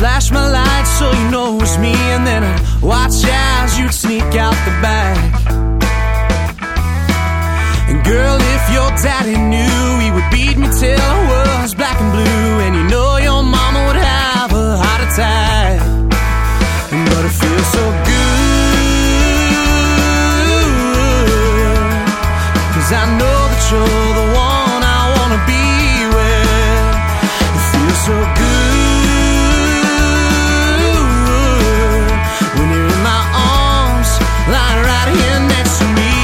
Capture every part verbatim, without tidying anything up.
flash my lights so you know it's me, and then I'd watch as you'd sneak out the back. And girl, if your daddy knew, he would beat me till I was black and blue, and you know your mama would have a heart attack. But it feels so good, 'cause I know that you're the one I wanna be with. It feels so good when you're in my arms, lying right here next to me.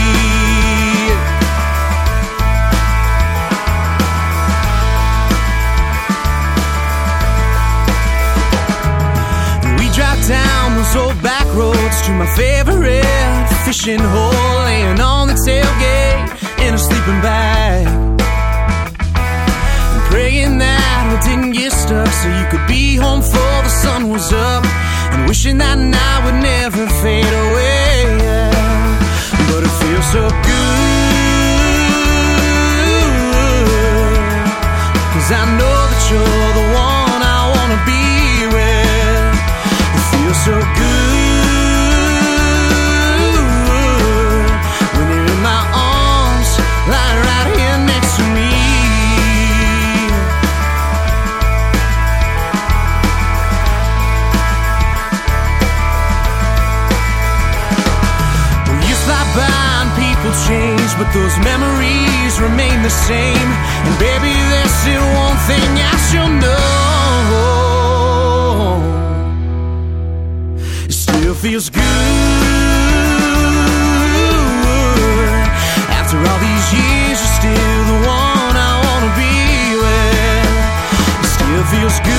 We drive down those old back roads to my favorite fishing hole, laying on the tailgate in a sleeping bag, and praying that we didn't get stuck so you could be home before the sun was up, and wishing that night would never fade away, yeah. But it feels so good, 'cause I know that you're the one I wanna be with. It feels so good when you're in my arms, lying right here next to me. Well, you slide by and people change, but those memories remain the same. And baby, there's still one thing I should know. It still feels good. After all these years, you're still the one I wanna be with. It still feels good.